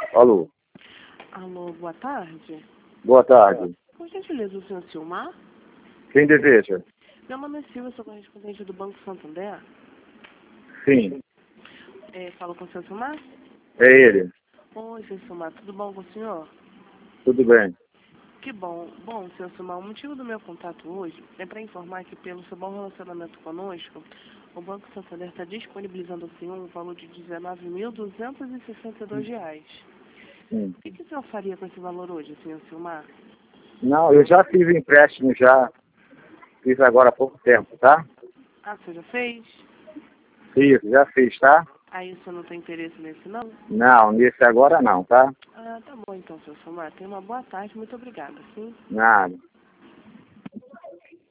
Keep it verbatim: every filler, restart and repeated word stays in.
Alô. Alô, boa tarde. Boa tarde. Por gentileza, o senhor Silmar? Quem deseja? Meu nome é Silvia, sou correspondente do Banco Santander. Sim, É, falo com o senhor Silmar? é ele. Oi, senhor Silmar, tudo bom com o senhor? Tudo bem. Que bom. Bom, senhor Silmar, o motivo do meu contato hoje é para informar que, pelo seu bom relacionamento conosco, o Banco Santander está disponibilizando ao senhor um valor de dezenove mil duzentos e sessenta e dois reais. Sim. O que, que o senhor faria com esse valor hoje, senhor Silmar? Não, eu já fiz o empréstimo, já fiz agora há pouco tempo, tá? Ah, o senhor já fez? Isso, já fiz, tá? Aí o senhor não tem interesse nesse, não? Não, nesse agora não, tá? Ah, tá bom então, senhor Silmar. Tenha uma boa tarde. Muito obrigada, sim? Nada.